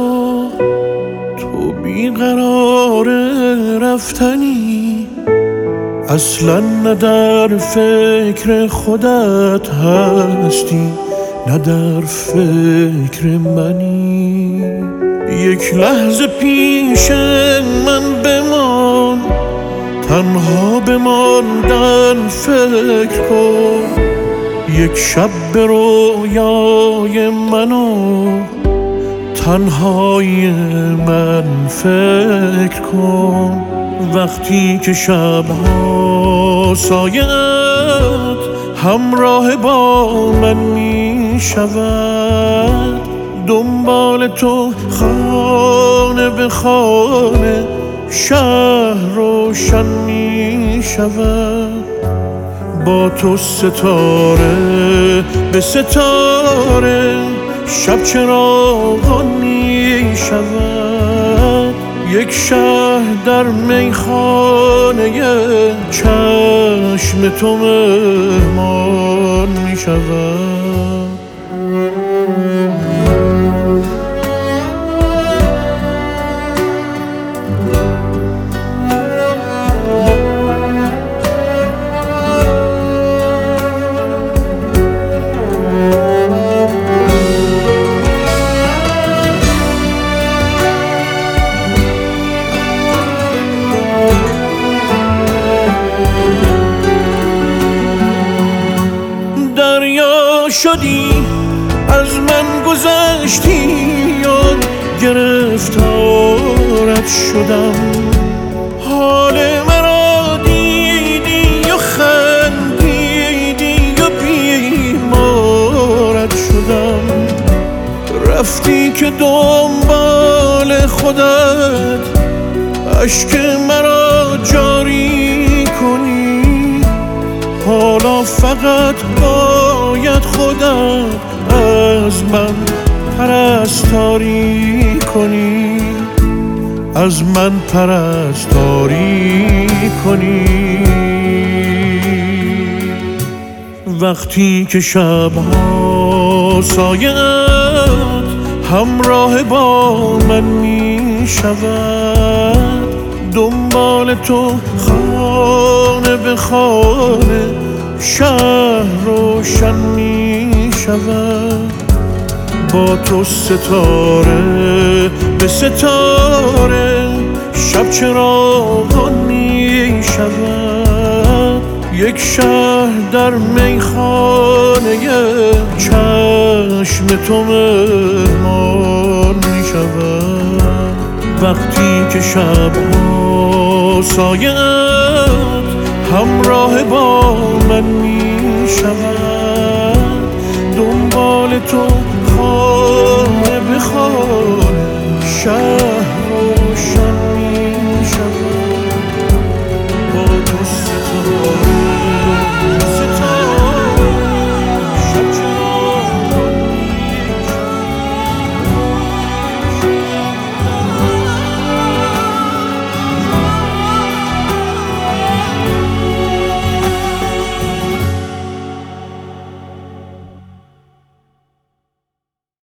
تو بیقرار رفتنی، اصلا نه در فکر خودت هستی نه در فکر منی. یک لحظه پیش من بمان، تنها بماندن فکر کن. یک شب به رویای منو تنهای من فکر کن. وقتی که شبها سایه‌ات همراه با من می شود، دنبال تو خانه به خانه شهر روشن می شود. با تو ستاره به ستاره شب چراغان می شود. یک شهر در میخانه چشم تو مهمان می شود. شدی از من گذشتی، یاد گرفتارت شدم. حال مرا دیدی و خندیدی و بیمارت شدم. رفتی که دنبال خودت اشک مرا جاری کنی. حالا فقط باید خودت از من پرستاری کنی، از من پرستاری کنی. وقتی که شبها سایه‌ات همراه با من می شود، دنبال تو خانه به خانه شهر روشن می شود. با تو ستاره به ستاره شب چراغان می شود. یک شهر در میخانه چشم تو مهمان می شود. وقتی که شبها سایه‌ات همراه با من می شود، دنبال تو خانه به خانه شهر